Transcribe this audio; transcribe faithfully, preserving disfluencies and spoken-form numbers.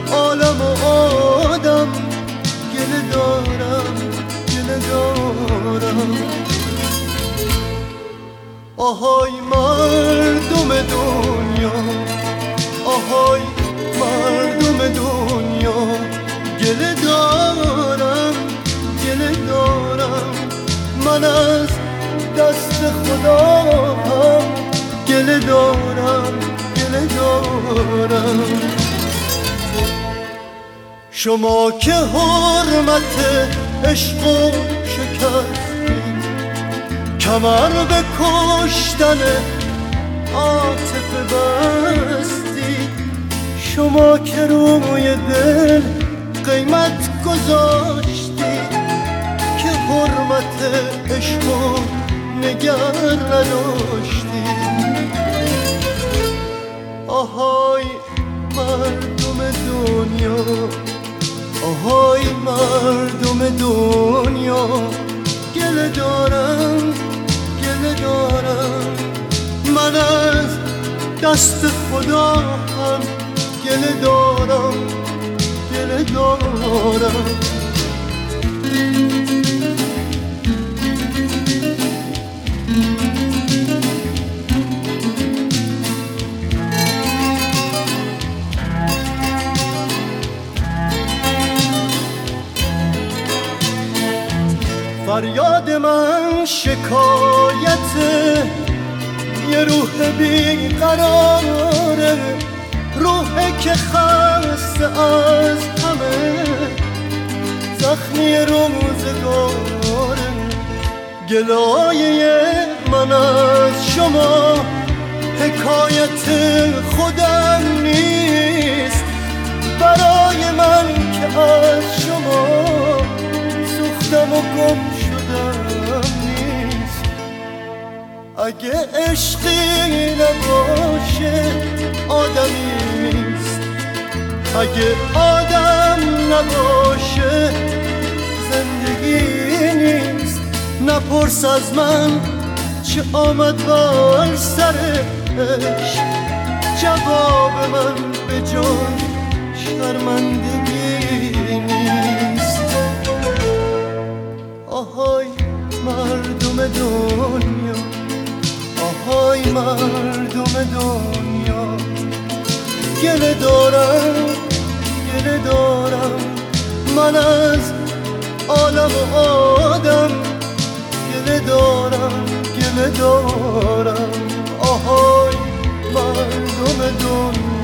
عالم و آدم گله دارم گله دارم. آهای مردم دنیا، آهای مردم دنیا، گله دارم گله دارم. من از دست خدا هم گله دارم گله دارم. شما که حرمت عشق و شکستید، کمر به کشتن عاطفه بستید. شما که روی دل قیمت گذاشتید، که حرمت عشق و نگر نداشتید. آهای مردم دنیا، آهای مردم دنیا، گله دارم گله دارم. من از دست خدا هم گله دارم گله دارم. فریاد من شکایت یه روح بیقراره، روحی که خسته از همه زخمی روزگاره. گلایه من از شما حکایت خودم نیست، برای من که از شما سوختم و گم شدم نیست. اگه عشقی نباشه آدمی نیست، اگه آدم نباشه زندگی نیست. نپرس از من چه آمد بر سرش، جواب من به جان شرمندگی نیست. آهای مردم دنیا، آهای مردم دنیا، گله دارم گله دارم. من از عالم و آدم گله دارم گله دارم. آهای مردم دنیا.